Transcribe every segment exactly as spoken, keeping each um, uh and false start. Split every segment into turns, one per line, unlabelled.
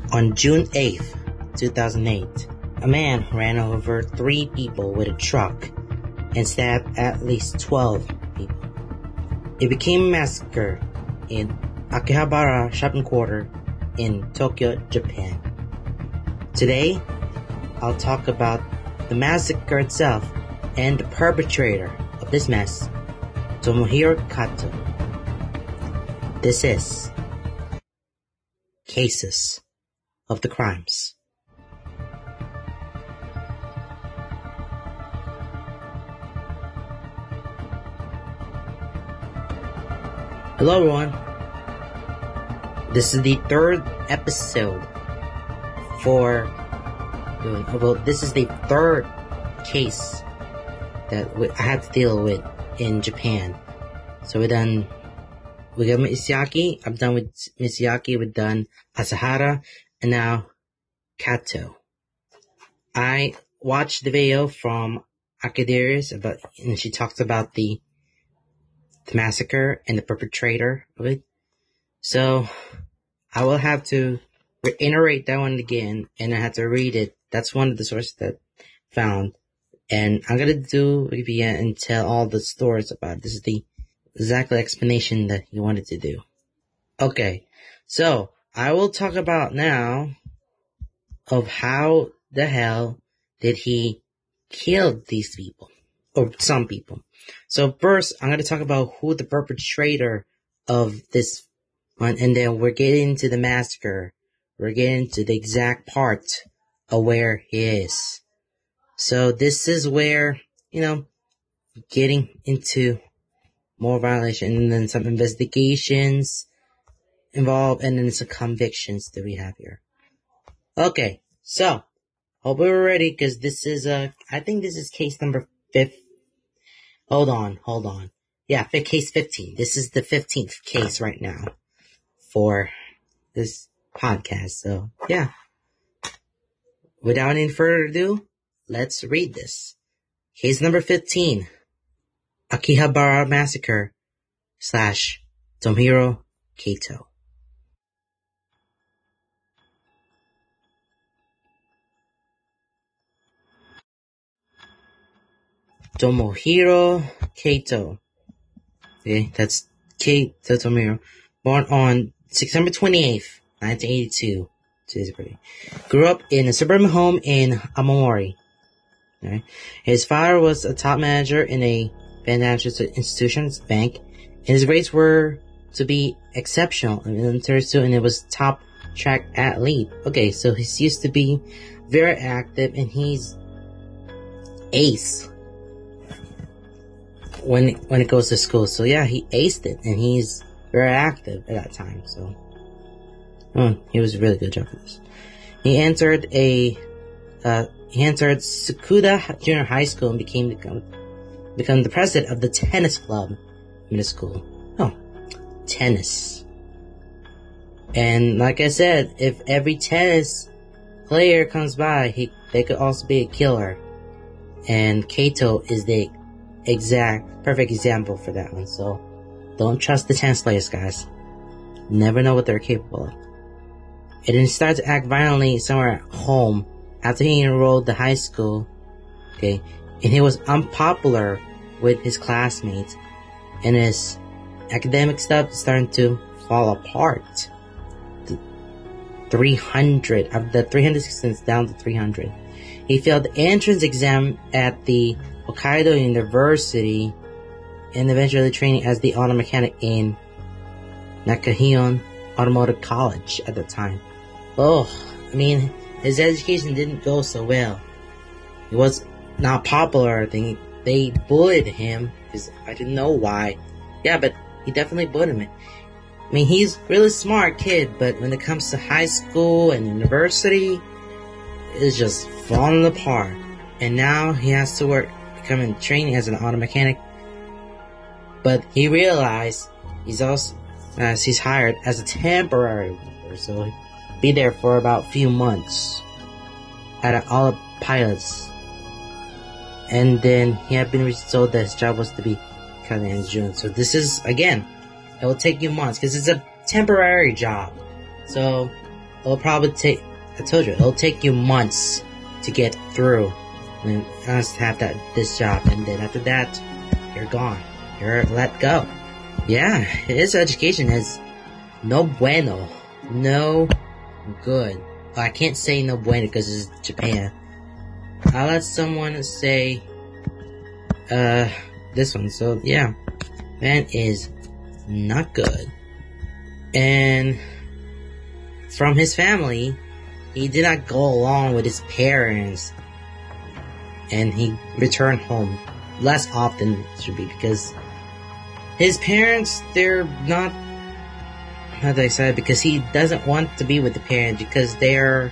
On June eighth, two thousand eight, a man ran over three people with a truck and stabbed at least twelve people. It became a massacre in Akihabara shopping quarter in Tokyo, Japan. Today, I'll talk about the massacre itself and the perpetrator of this mess, Tomohiro Kato. This is Cases of the Crimes. Hello everyone. This is the third episode for, well, this is the third case that I had to deal with in Japan. So we done, we got Misaki, I'm done with Misaki, we've done Asahara, and now Kato. I watched the video from Akadirius about, and she talks about the the massacre and the perpetrator of it. So I will have to reiterate that one again, and I have to read it. That's one of the sources that I found. And I'm gonna do review and tell all the stories about it. This is the exact explanation that he wanted to do. Okay, so I will talk about now of how the hell did he kill these people, or some people. So first, I'm going to talk about who the perpetrator of this one, and then we're getting to the massacre. We're getting to the exact part of where he is. So this is where, you know, getting into more violation, and then some investigations involved, and then some convictions that we have here. Okay, so hope we're ready, because this is a, I think this is case number fifth. Hold on, hold on. Yeah, case fifteen. This is the fifteenth case right now for this podcast. So, yeah. Without any further ado, let's read this. Case number fifteen. Akihabara Massacre slash Tomohiro Kato. Tomohiro Kato. Okay, that's Kato Tomohiro. Born on September twenty-eighth, nineteen eighty-two. Today's birthday. Grew up in a suburban home in Amamori. Okay. His father was a top manager in a financial institution, bank, and his grades were to be exceptional in military school, and it was top track athlete. Okay, so he's used to be very active, and he's ace when when it goes to school. So yeah, he aced it, and he's very active at that time. So oh, he was a really good job for this. He entered a uh, he entered Sakuda Junior High School and became the become the president of the tennis club in the school. Oh, tennis. And like I said, if every tennis player comes by, he they could also be a killer. And Kato is the exact perfect example for that one. So don't trust the tennis players, guys. Never know what they're capable of. And then he started to act violently somewhere at home after he enrolled to high school. Okay, and he was unpopular with his classmates, and his academic stuff starting to fall apart. The three hundred of the three hundred students down to three hundred. He failed the entrance exam at the Hokkaido University and eventually training as the auto mechanic in Nakahion Automotive College at the time. Oh, I mean, his education didn't go so well. He was not popular. I think they bullied him, because I didn't know why. Yeah, but he definitely bullied him. I mean, he's a really smart kid, but when it comes to high school and university, it's just falling apart. And now he has to work, becoming training as an auto mechanic. But he realized he's also, as he's hired as a temporary worker, so he'll be there for about a few months at an auto pilots. And then he had been told that his job was to be cut in June. So this is, again, it will take you months, because it's a temporary job. So it'll probably take, I told you, it'll take you months to get through and us have that, this job. And then after that, you're gone. You're let go. Yeah, his education is no bueno. No good. Well, I can't say no bueno because it's Japan. I'll let someone say, uh, this one. So, yeah. Man is not good. And from his family, he did not go along with his parents. And he returned home less often it should be because his parents, they're not, how do I say it? Because he doesn't want to be with the parents because they're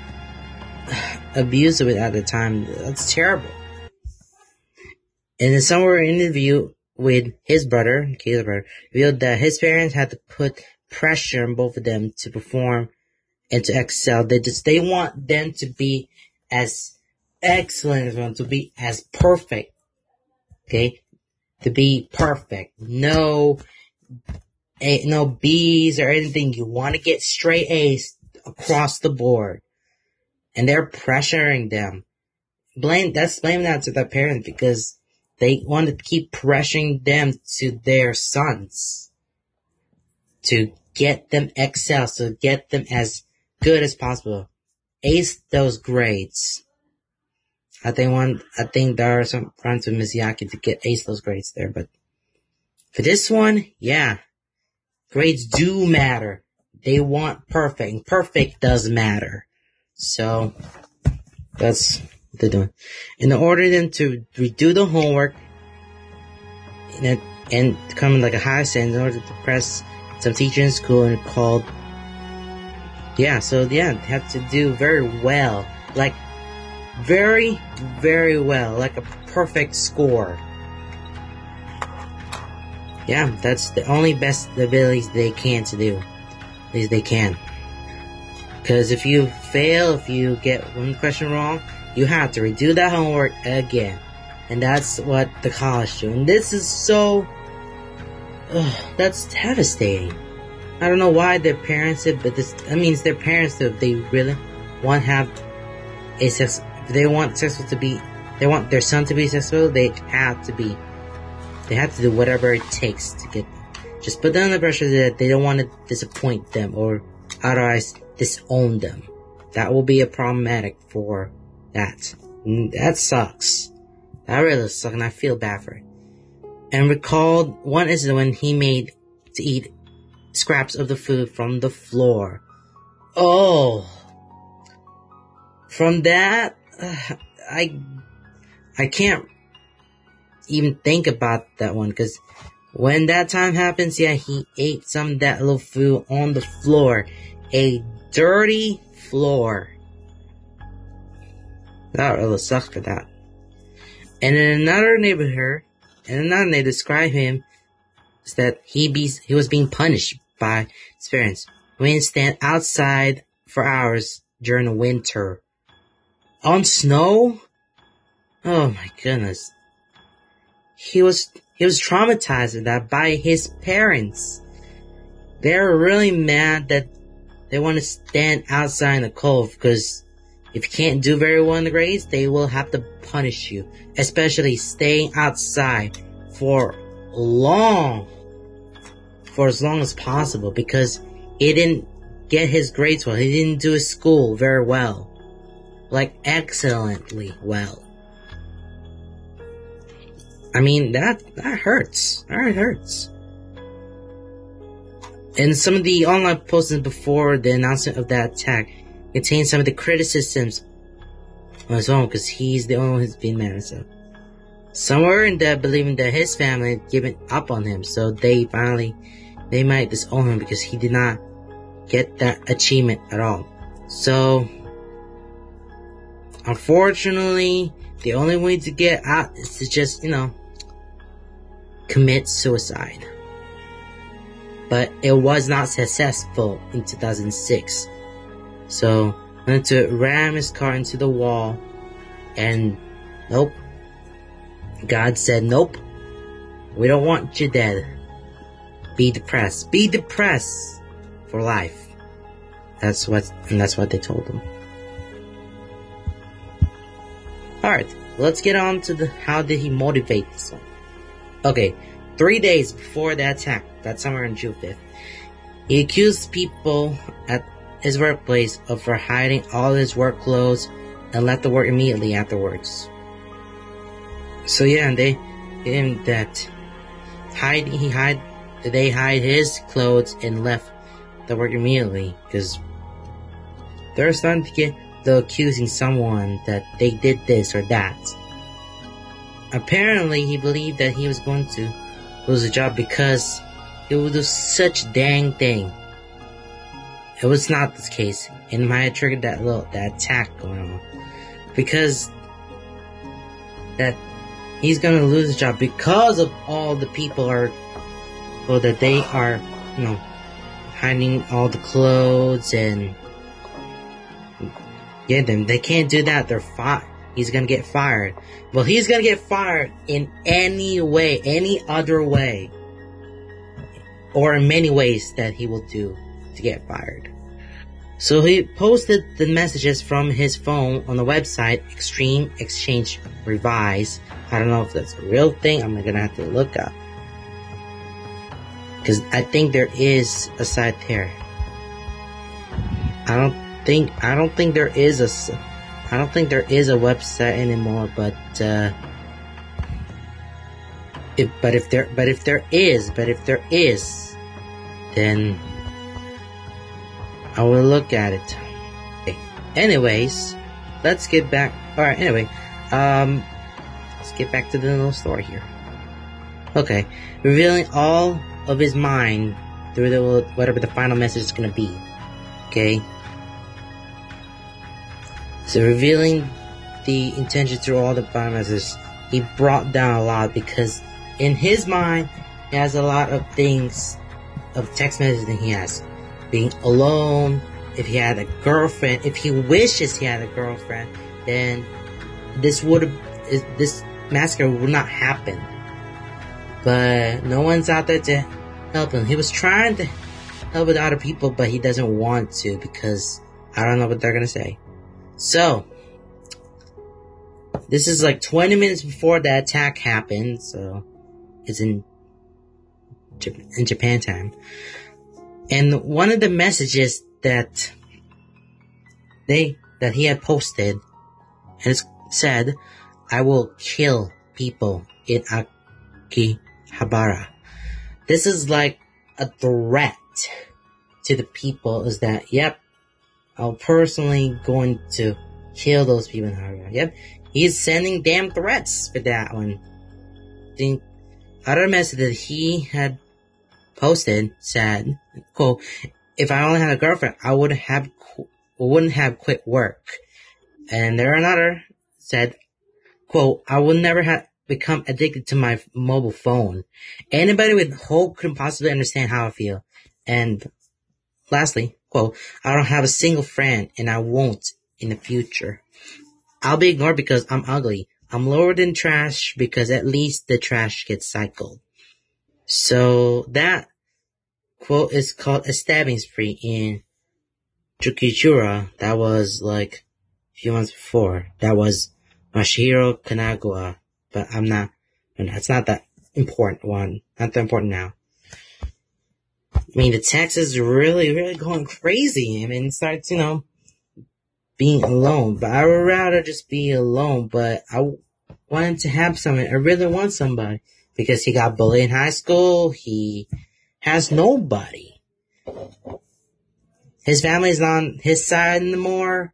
abusive at the time. That's terrible. And in somewhere interview with his brother, Caleb's brother, revealed that his parents had to put pressure on both of them to perform and to excel. They just, they want them to be as excellent as well, to be as perfect. Okay? To be perfect. No, a, no B's or anything. You want to get straight A's across the board. And they're pressuring them. Blame, that's blame that to the parents because they want to keep pressuring them to their sons to get them excel, to get them as good as possible. Ace those grades. I think one, I think there are some friends with Mizuyaki to get ace those grades there, but for this one, yeah, grades do matter. They want perfect, and perfect does matter. So, that's what they're doing. In order then to redo the homework, and, and come like a high standard in order to press some teacher in school and called, yeah, so yeah, they had to do very well. Like, very, very well. Like a perfect score. Yeah, that's the only best abilities they can to do. At least they can. Because if you fail, if you get one question wrong, you have to redo that homework again. And that's what the college do. And this is so... Ugh, that's devastating. I don't know why their parents did, but this... That means their parents, if they really want to have a success... If they want successful to be... They want their son to be successful, they have to be... They have to do whatever it takes to get... Just put them under pressure that they don't want to disappoint them or otherwise disown them. That will be a problematic for that. That sucks. That really sucks, and I feel bad for it. And recalled one incident when he made to eat scraps of the food from the floor. Oh. From that, uh, I, I can't even think about that one, because when that time happens, yeah, he ate some of that little food on the floor. A dirty floor. That really sucks for that. And in another neighborhood, and another neighbor described him as that he be he was being punished by his parents when he stand outside for hours during the winter. On snow? Oh my goodness. He was he was traumatized with that by his parents. They're really mad that they want to stand outside in the cold because if you can't do very well in the grades, they will have to punish you. Especially staying outside for long, for as long as possible, because he didn't get his grades well. He didn't do his school very well. Like, excellently well. I mean, that, that hurts. That hurts. And some of the online postings before the announcement of that attack contain some of the criticisms on his own, because he's the only one who's being mad. So some were in that believing that his family had given up on him, so they finally they might disown him because he did not get that achievement at all. So unfortunately, the only way to get out is to just, you know, commit suicide. But it was not successful in two thousand six. So, went to ram his car into the wall, and nope. God said, nope. We don't want you dead. Be depressed. Be depressed for life. That's what, and that's what they told him. Alright, let's get on to the, how did he motivate this one? Okay, three days before the attack, that's somewhere on June fifth, he accused people at his workplace of for hiding all his work clothes and left the work immediately afterwards. So yeah, and they him that hide he hide they hide his clothes and left the work immediately because they're starting to get the accusing someone that they did this or that. Apparently, he believed that he was going to lose a job because it was such dang thing. It was not this case, and it might have triggered that little that attack going on because that he's gonna lose his job because of all the people are, well, that they are, you know, hiding all the clothes and yeah, them they can't do that. They're fired. He's gonna get fired. Well, he's gonna get fired in any way, any other way, or in many ways that he will do to get fired. So he posted the messages from his phone on the website Extreme Exchange Revise. I don't know if that's a real thing. I'm gonna have to look up, because I think there is a site there. I don't think I don't think there is a I don't think there is a website anymore. But uh, if but if there but if there is but if there is, then I will look at it. Okay. Anyways, let's get back. All right. Anyway, um, let's get back to the little story here. Okay, revealing all of his mind through the whatever the final message is gonna be. Okay. So revealing the intention through all the final messages, he brought down a lot because in his mind, he has a lot of things, of text messages that he has. Being alone, if he had a girlfriend, if he wishes he had a girlfriend, then this would have, this massacre would not happen. But no one's out there to help him. He was trying to help with other people, but he doesn't want to because I don't know what they're gonna say. So, this is like twenty minutes before the attack happened, so it's in Japan, in Japan time. And one of the messages that they, that he had posted, and it said, "I will kill people in Akihabara." This is like a threat to the people, is that, yep, I'm personally going to kill those people in Akihabara. Yep, he's sending damn threats for that one. The other message that he had posted said, quote, "If I only had a girlfriend, I would have qu- wouldn't have quit work." And there another said, quote, "I would never have become addicted to my mobile phone. Anybody with hope couldn't possibly understand how I feel." And lastly, quote, "I don't have a single friend and I won't in the future. I'll be ignored because I'm ugly. I'm lower than trash because at least the trash gets cycled." So that quote is called a stabbing spree in Tsukijura. That was like a few months before. That was Masahiro Kanagawa. But I'm not, it's not that important one. Not that important now. I mean, the text is really, really going crazy. I mean, it starts, you know, being alone. But I would rather just be alone. But I wanted to have somebody. I really want somebody. Because he got bullied in high school. He has nobody. His family's not on his side anymore.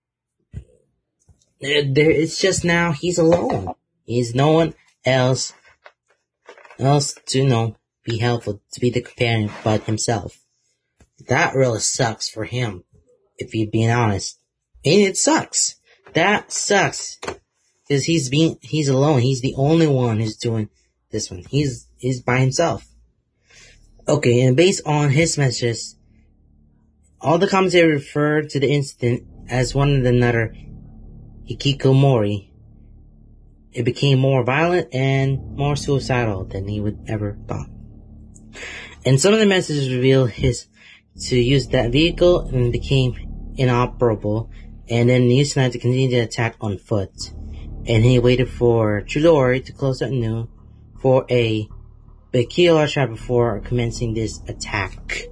It's just now he's alone. He's no one else, else to, you know, be helpful, to be the companion but himself. That really sucks for him, if you're being honest. And it sucks. That sucks. Because he's being, he's alone. He's the only one who's doing this one. He's, he's by himself. Okay, and based on his messages, all the commentary referred to the incident as one of another hikikomori. It became more violent and more suicidal than he would ever thought. And some of the messages reveal his to use that vehicle and became inoperable, and then used the knife to continue the attack on foot. And he waited for Chidori to close at noon for a vehicular trap before commencing this attack.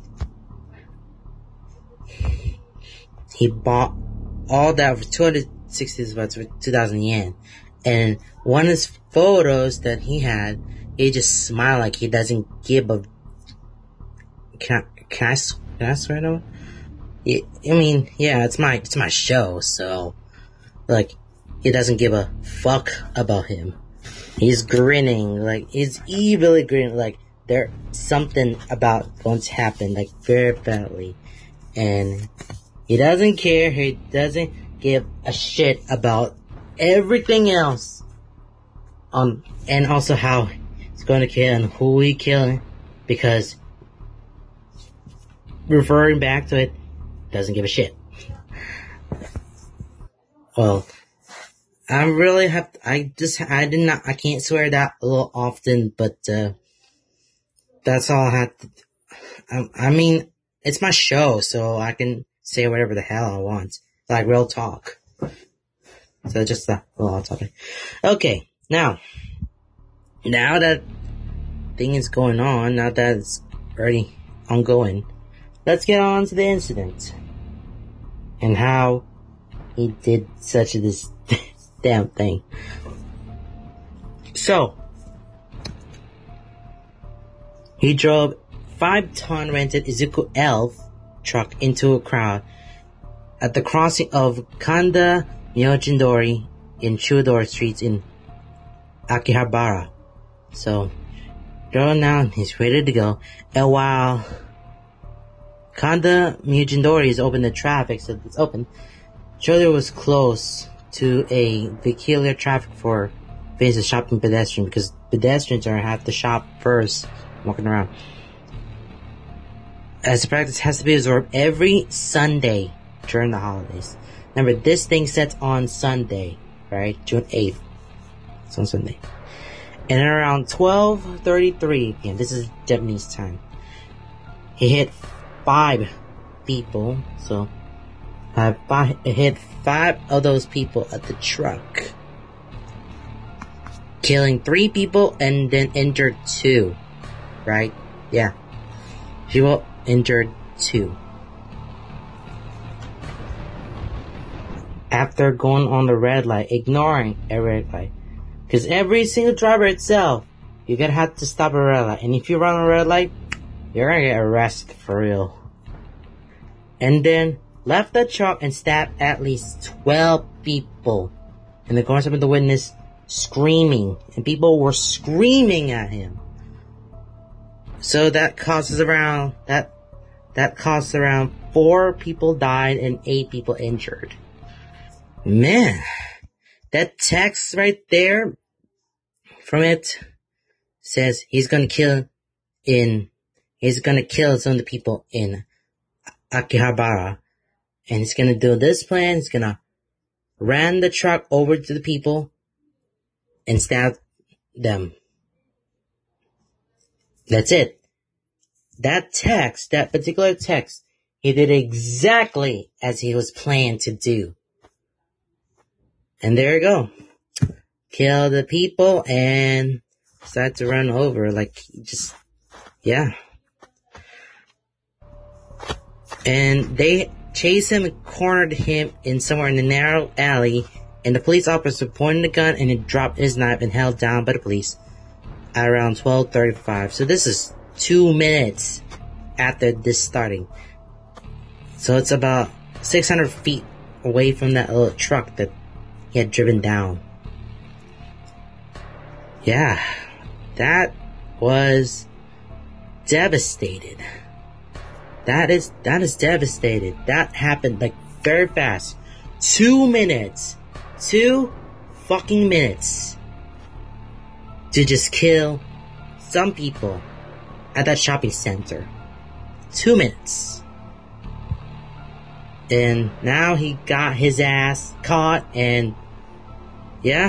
He bought all that for two hundred sixty bucks for two thousand yen. And one of his photos that he had, he just smiled like he doesn't give a... Can I, can I, can I swear to him? I mean, yeah, it's my, it's my show, so, like, he doesn't give a fuck about him. He's grinning, like, he's evilly grinning, like, there's something about going to happen, like, very badly. And he doesn't care, he doesn't give a shit about everything else. Um, and also how he's going to kill and who he killing, because referring back to it, doesn't give a shit. Well, I really have, to, I just, I did not, I can't swear that a little often, but, uh, that's all I have to, I, I mean, it's my show, so I can say whatever the hell I want. Like real talk. So just a little topic. Okay, now, now that thing is going on, now that it's already ongoing, let's get on to the incident. And how he did such a this damn thing. So, he drove five-ton rented Izuku Elf truck into a crowd at the crossing of Kanda Myojindori in Chudori streets in Akihabara. So, drove down, he's ready to go. And while Kanda Myojindori is open to traffic, so it's open, Chudori was close to a vehicular traffic for face a shopping pedestrian, because pedestrians are have to shop first, walking around. As a practice has to be observed every Sunday during the holidays. Remember, this thing sets on Sunday, right? June eighth. It's on Sunday. And at around twelve thirty-three p.m., this is Japanese time, he hit five people, so uh, five, he hit five of those people at the truck, killing three people and then injured two, right? Yeah. People injured two. After going on the red light, ignoring a red light. Because every single driver itself, you're gonna have to stop a red light. And if you run a red light, you're gonna get arrested for real. And then left the truck and stabbed at least twelve people. And the according of the witness, screaming. And people were screaming at him. So that causes around, that, that costs around four people died and eight people injured. Man, that text right there from it says he's gonna kill in, he's gonna kill some of the people in Akihabara. And he's gonna do this plan, he's gonna ran the truck over to the people and stab them. That's it. That text, that particular text, he did exactly as he was planned to do. And there you go. Kill the people and decide to run over. Like, just, yeah. And they chased him and cornered him in somewhere in the narrow alley. And the police officer pointed the gun and he dropped his knife and held down by the police at around twelve thirty-five. So this is two minutes after this starting. So it's about six hundred feet away from that little truck that he had driven down. Yeah, that was devastated. That is, that is devastated. That happened like very fast. Two minutes. Two fucking minutes. To just kill some people at that shopping center. Two minutes. And now he got his ass caught and yeah,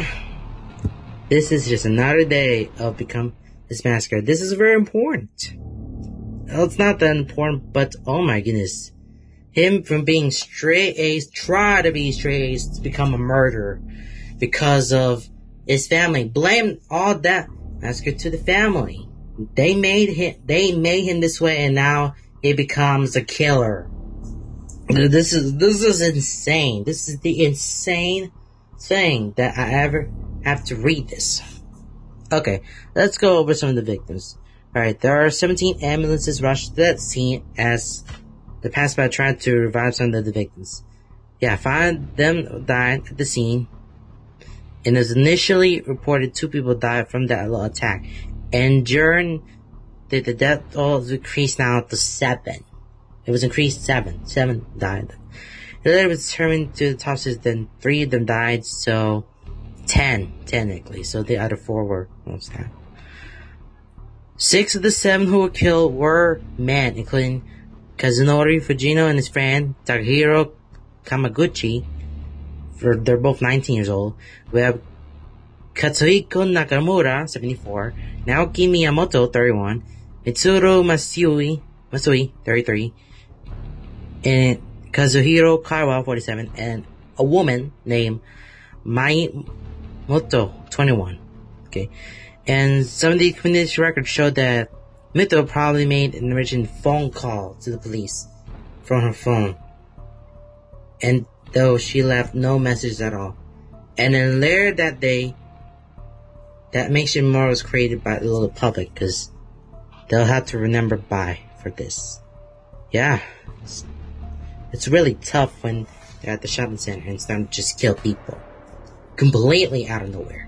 this is just another day of become this massacre. This is very important. well, it's not that important, but oh my goodness. Him from being straight A's, try to be straight A's to become a murderer because of his family. Blame all that massacre to the family. They made him, they made him this way, and now he becomes a killer. This is, this is insane. This is the insane thing that I ever have to read this. Okay, let's go over some of the victims. Alright, there are seventeen ambulances rushed to that scene as the passerby tried to revive some of the victims. Yeah, five of them died at the scene. And it was initially reported two people died from that little attack. And during the, the death toll was increased now to seven. It was increased seven. Seven died. It later was determined to the autopsies, then three of them died, so ten, technically. So the other four were almost dead. Six of the seven who were killed were men, including Kazunori Fujino and his friend Takahiro Kamaguchi. For, they're both nineteen years old. We have Katsuhiko Nakamura, seventy-four, Naoki Miyamoto, thirty-one, Mitsuru Masui, Masui, thirty-three, and Kazuhiro Kaiwa, forty-seven, and a woman named Mai Moto, twenty-one. Okay. And some of the community records showed that Mito probably made an emergency phone call to the police from her phone. And though she left no message at all. And then later that day, that makeshift memorial was created by the little public, because they'll have to remember by for this. Yeah. It's, it's really tough when they're at the shopping center and it's time to just kill people. Completely out of nowhere.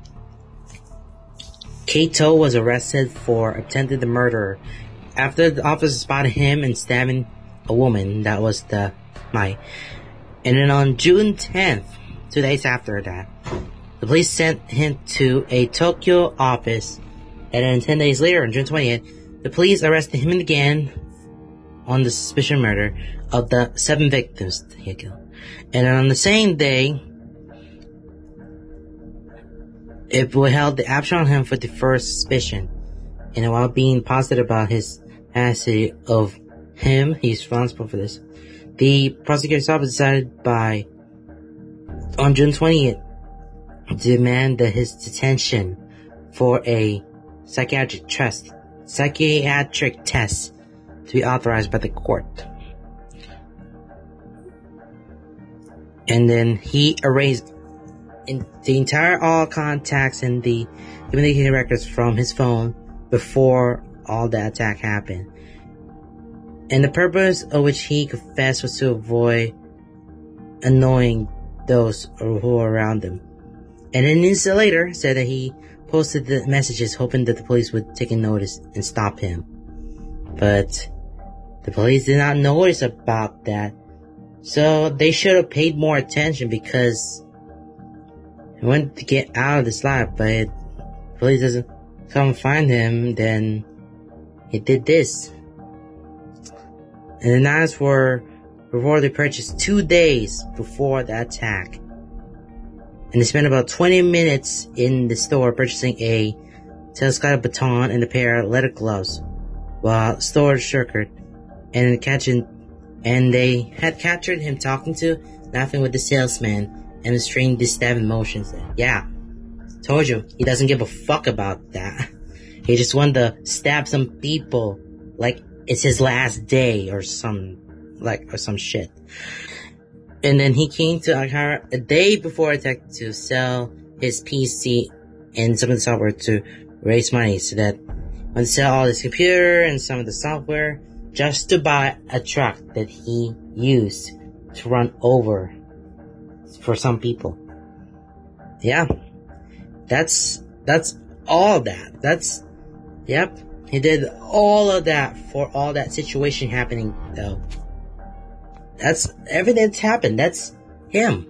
Kato was arrested for attempted the murder after the officer spotted him and stabbing a woman. That was the Mai. And then on June tenth, two days after that, the police sent him to a Tokyo office. And then ten days later, on June twentieth, the police arrested him again on the suspicion of murder of the seven victims he had killed. And then on the same day, it held the action on him for the first suspicion. And while being positive about his capacity of him, he's responsible for this. The prosecutor's office decided by, on June twentieth, to demand that his detention for a psychiatric test, psychiatric test to be authorized by the court. And then he erased in the entire all contacts and the communication records from his phone before all the attack happened. And the purpose of which he confessed was to avoid annoying those who were around him. And an instant later said that he posted the messages hoping that the police would take a notice and stop him. But the police did not notice about that. So they should have paid more attention, because he wanted to get out of this life, but if the police doesn't come find him, then he did this. And the knives were reportedly purchased two days before the attack. And they spent about twenty minutes in the store purchasing a telescopic baton and a pair of leather gloves, while store shirker and catching, and they had captured him talking to, laughing with the salesman, and restrained his stabbing motions. Yeah, told you, he doesn't give a fuck about that. He just wanted to stab some people like it's his last day or some, like, or some shit. And then he came to Akara a day before attack to sell his P C and some of the software to raise money, so that when sell all his computer and some of the software just to buy a truck that he used to run over for some people. Yeah. That's, that's all that. That's, yep. He did all of that for all that situation happening, though. That's everything that's happened. That's him.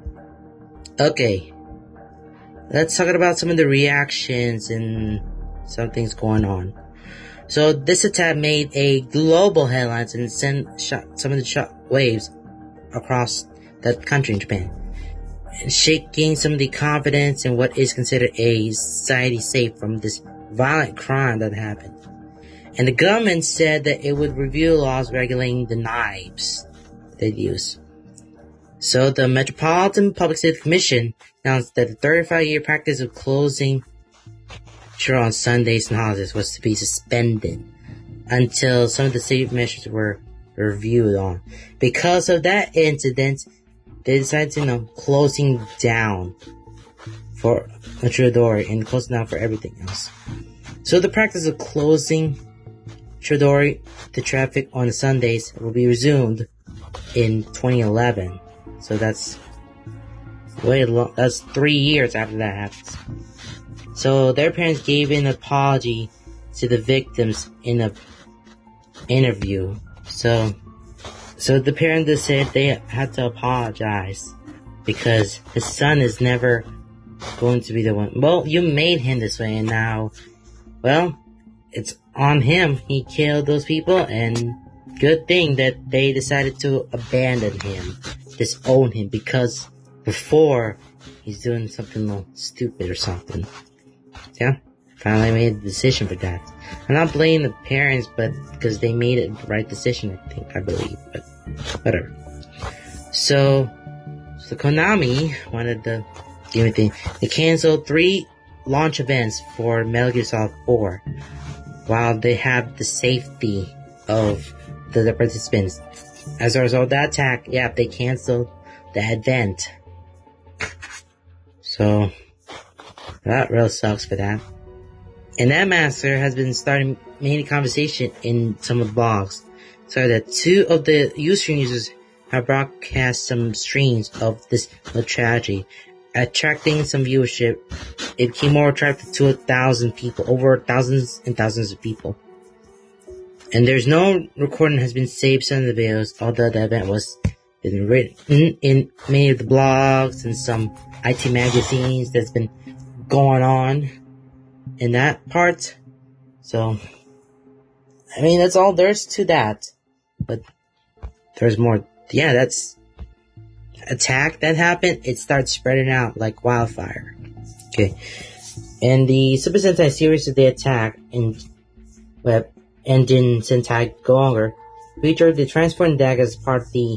Okay. Let's talk about some of the reactions and some things going on. So this attack made a global headlines and sent shot, some of the shot waves across the country in Japan, and shaking some of the confidence in what is considered a society safe from this violent crime that happened. And the government said that it would review laws regulating the knives they'd use. So the Metropolitan Public Safety Commission announced that the thirty-five year practice of closing churros on Sundays and holidays was to be suspended until some of the safety measures were reviewed on. Because of that incident, they decided to, you know, closing down for Chudori and closing down for everything else. So the practice of closing Chudori to traffic on Sundays will be resumed in twenty eleven. So that's way long. That's three years after that happens. So their parents gave an apology to the victims in a interview. So, so the parents just said they had to apologize because his son is never going to be the one. Well, you made him this way, and now, well, it's on him. He killed those people, and good thing that they decided to abandon him, disown him, because before he's doing something a little stupid or something. Yeah, finally made a decision for that. I'm not blaming the parents, but because they made it the right decision, I think, I believe, but whatever. So, so Konami wanted the game thing. They canceled three launch events for Metal Gear Solid four, while they have the safety of the, the participants. As a result of that attack, yeah, they canceled the event. So, that really sucks for that. And that massacre has been starting many conversation in some of the blogs. So that two of the Ustream users have broadcast some streams of this tragedy, attracting some viewership. It became more attractive to a thousand people, over thousands and thousands of people. And there's no recording has been saved some of the videos, although the event was been written in many of the blogs and some I T magazines that's been going on in that part. So, I mean, that's all there's to that. But there's more. Yeah, that's attack that happened. It starts spreading out like wildfire. Okay. And the Super Sentai series of the attack in web and in Sentai Go Longer featured the Transforming Dagger as part of the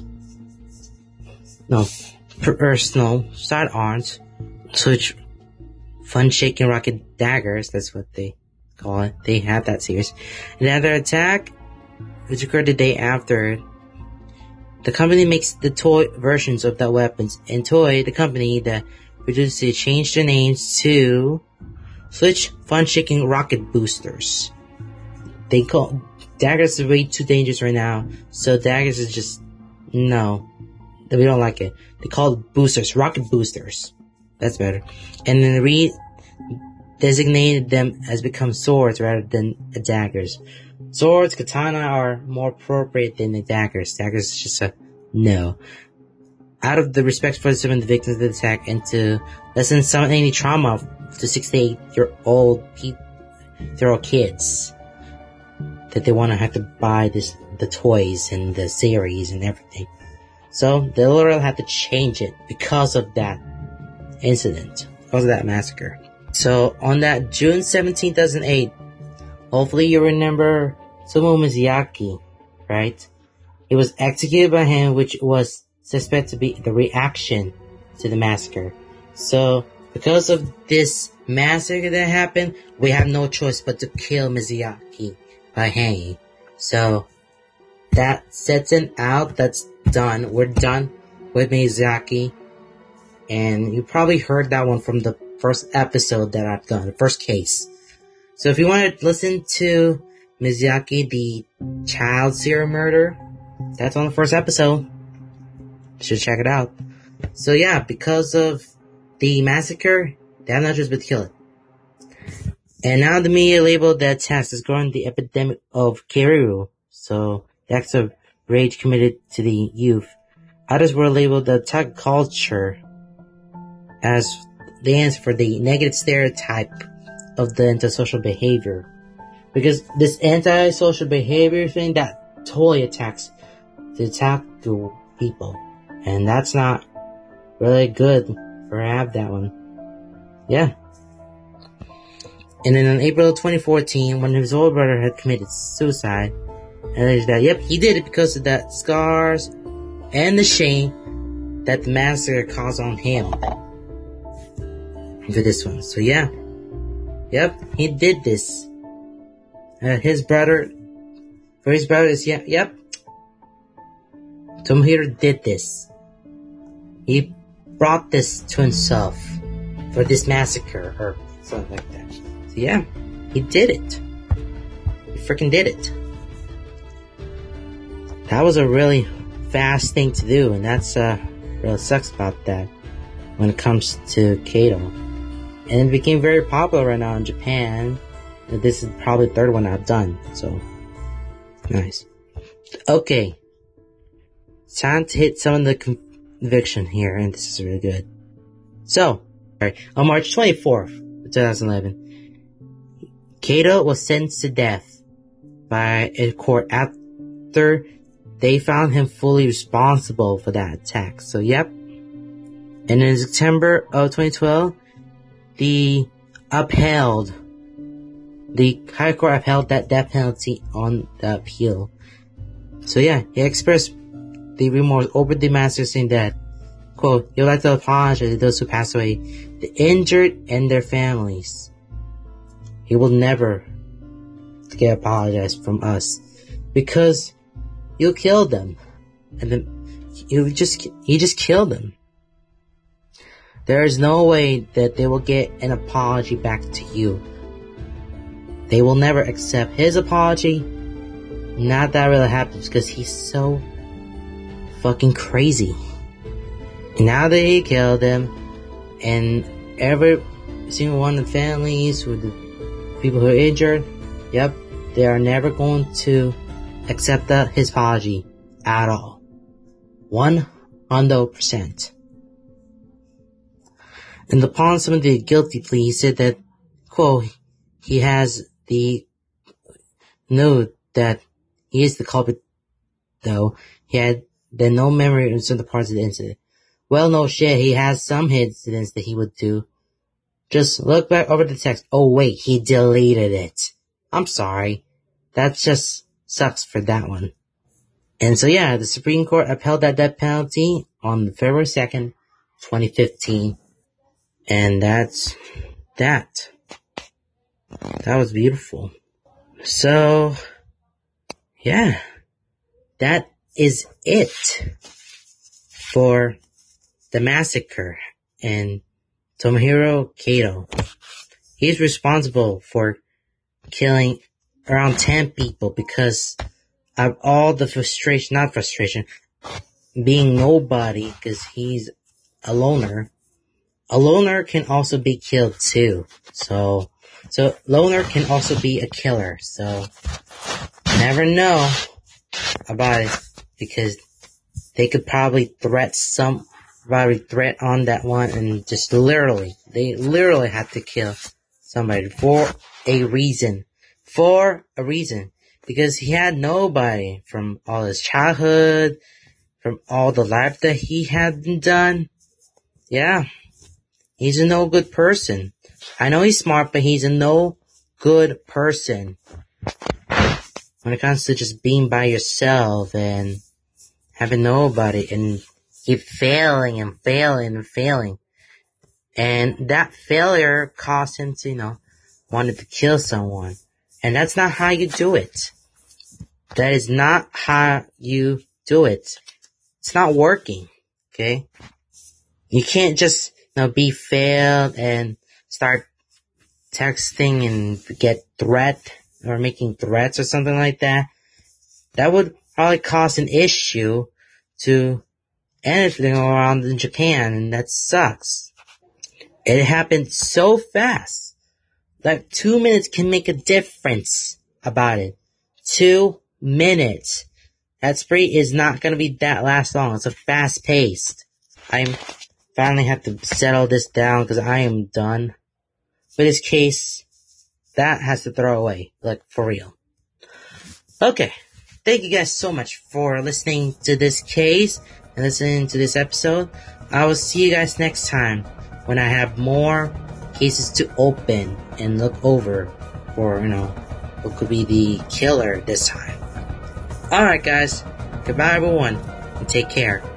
no personal sidearms, which Fun Shaking Rocket Daggers, that's what they call it. They have that series. And the other attack, which occurred the day after, the company makes the toy versions of the weapons. And Toy, the company that produced it, changed their names to Switch Fun Shaking Rocket Boosters. They call Daggers are way too dangerous right now, so Daggers is just no. We don't like it. They call it boosters, rocket boosters. That's better. And then re designated them as become swords rather than daggers. Swords, katana are more appropriate than the daggers. Daggers is just a no. Out of the respect for some of the victims of the attack and to lessen some any trauma to sixty-eight year old people, year old kids, that they want to have to buy this the toys and the series and everything. So they literally had to change it because of that incident, because of that massacre. So on that June seventeenth, two thousand eight, hopefully you remember Sumo Mizuyaki, right? It was executed by him, which was suspected to be the reaction to the massacre. So because of this massacre that happened, we have no choice but to kill Mizuyaki by hanging. So that sets it out. That's done. We're done with Mizuyaki. And you probably heard that one from the first episode that I've done, the first case. So if you want to listen to Mizuyaki, the child serial murder, that's on the first episode. You should check it out. So yeah, because of the massacre, they have no choice but to kill it. And now the media labeled that attack is growing the epidemic of Kiriru. So the acts of rage committed to the youth. Others were labeled the attack culture as the answer for the negative stereotype of the antisocial behavior. Because this antisocial behavior thing that totally attacks the otaku people. And that's not really good for have that one. Yeah. And then in April of twenty fourteen, when his older brother had committed suicide, alleged that, yep, he did it because of that scars and the shame that the massacre caused on him. For this one. So yeah. Yep, he did this. Uh, his brother, for his brother is, yeah, yep. Tomohiro did this. He brought this to himself for this massacre or something like that. So yeah, he did it. He freaking did it. That was a really fast thing to do, and that's uh really sucks about that when it comes to Kato. And it became very popular right now in Japan. And this is probably the third one I've done, so nice. Okay, time to hit some of the conviction here, and this is really good. So, alright, on March twenty-fourth, twenty eleven, Kato was sentenced to death by a court after they found him fully responsible for that attack. So, yep. And in September of twenty twelve, the upheld, the High Court upheld that death penalty on the appeal. So yeah, he expressed the remorse over the massacre, saying that, quote, he would like to apologize to those who passed away, the injured and their families. He will never get apologized from us because you killed them, and then you just he just killed them. There is no way that they will get an apology back to you. They will never accept his apology. Not that really happens because he's so fucking crazy. And now that he killed them, and every single one of the families who the people who are injured, yep, they are never going to accept the, his apology at all. One hundred percent. And upon some of the guilty plea, he said that, quote, he has the note that he is the culprit, though he had then no memory of some of the parts of the incident. Well, no shit, he has some incidents that he would do. Just look back over the text. Oh wait, he deleted it. I'm sorry. That just sucks for that one. And so yeah, the Supreme Court upheld that death penalty on February second, twenty fifteen. And that's that. That was beautiful. So, yeah, that is it for the massacre and Tomohiro Kato. He's responsible for killing around ten people because of all the frustration, not frustration, being nobody because he's a loner. A loner can also be killed too. So, so loner can also be a killer. So, never know about it because they could probably threat some, probably threat on that one and just literally, they literally had to kill somebody for a reason. For a reason. Because he had nobody from all his childhood, from all the life that he had done. Yeah. He's a no good person. I know he's smart, but he's a no good person. When it comes to just being by yourself and having nobody and keep failing and failing and failing. And that failure caused him to, you know, wanted to kill someone. And that's not how you do it. That is not how you do it. It's not working. Okay? You can't just, you know, be failed and start texting and get threat or making threats or something like that. That would probably cause an issue to anything around in Japan, and that sucks. It happened so fast. Like two minutes can make a difference about it. Two minutes. That spree is not gonna be that last long. It's a fast paced. I'm finally have to settle this down because I am done. For this case, that has to throw away. Like, for real. Okay. Thank you guys so much for listening to this case and listening to this episode. I will see you guys next time when I have more cases to open and look over for, you know, what could be the killer this time. Alright guys, goodbye everyone, and take care.